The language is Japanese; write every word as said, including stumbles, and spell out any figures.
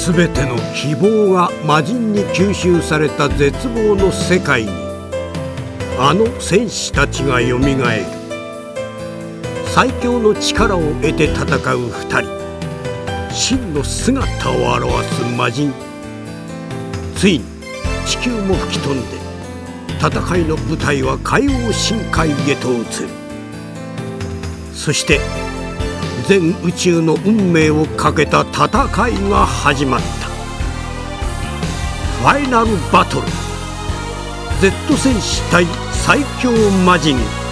全ての希望が魔人に吸収された絶望の世界に、あの戦士たちがよみがえる。最強の力を得て戦う二人、真の姿を表す魔人。ついに地球も吹き飛んで、戦いの舞台は海王深海へと移る。そして全宇宙の運命をかけた戦いが始まった。ファイナルバトル、 Z 戦士対最強魔人。